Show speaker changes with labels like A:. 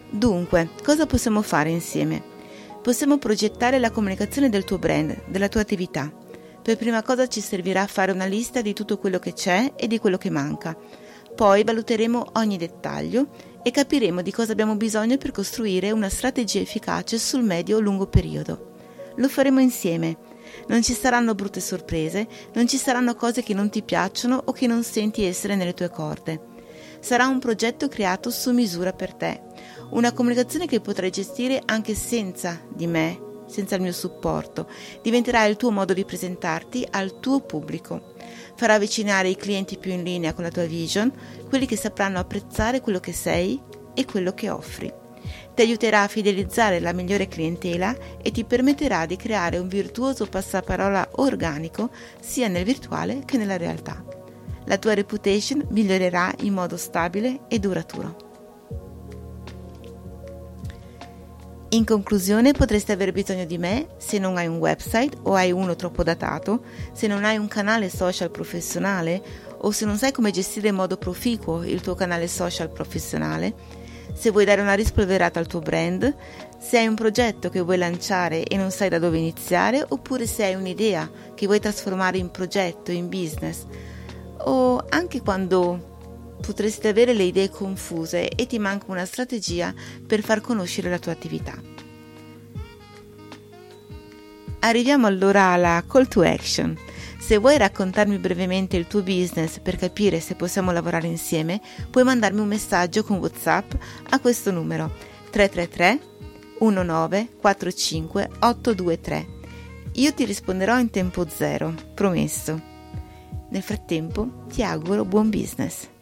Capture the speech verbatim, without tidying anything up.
A: Dunque, cosa possiamo fare insieme? Possiamo progettare la comunicazione del tuo brand, della tua attività. Per prima cosa ci servirà fare una lista di tutto quello che c'è e di quello che manca. Poi valuteremo ogni dettaglio e capiremo di cosa abbiamo bisogno per costruire una strategia efficace sul medio-lungo periodo. Lo faremo insieme. Non ci saranno brutte sorprese, non ci saranno cose che non ti piacciono o che non senti essere nelle tue corde. Sarà un progetto creato su misura per te, una comunicazione che potrai gestire anche senza di me, senza il mio supporto. Diventerà il tuo modo di presentarti al tuo pubblico. Farà avvicinare i clienti più in linea con la tua vision, quelli che sapranno apprezzare quello che sei e quello che offri. Ti aiuterà a fidelizzare la migliore clientela e ti permetterà di creare un virtuoso passaparola organico sia nel virtuale che nella realtà. La tua reputation migliorerà in modo stabile e duraturo. In conclusione, potresti aver bisogno di me se non hai un website o hai uno troppo datato, se non hai un canale social professionale o se non sai come gestire in modo proficuo il tuo canale social professionale, se vuoi dare una rispolverata al tuo brand, se hai un progetto che vuoi lanciare e non sai da dove iniziare, oppure se hai un'idea che vuoi trasformare in progetto, in business, o anche quando potresti avere le idee confuse e ti manca una strategia per far conoscere la tua attività. Arriviamo allora alla call to action. Se vuoi raccontarmi brevemente il tuo business per capire se possiamo lavorare insieme, puoi mandarmi un messaggio con WhatsApp a questo numero tre tre tre uno nove quattro cinque otto due tre. Io ti risponderò in tempo zero, promesso. Nel frattempo ti auguro buon business.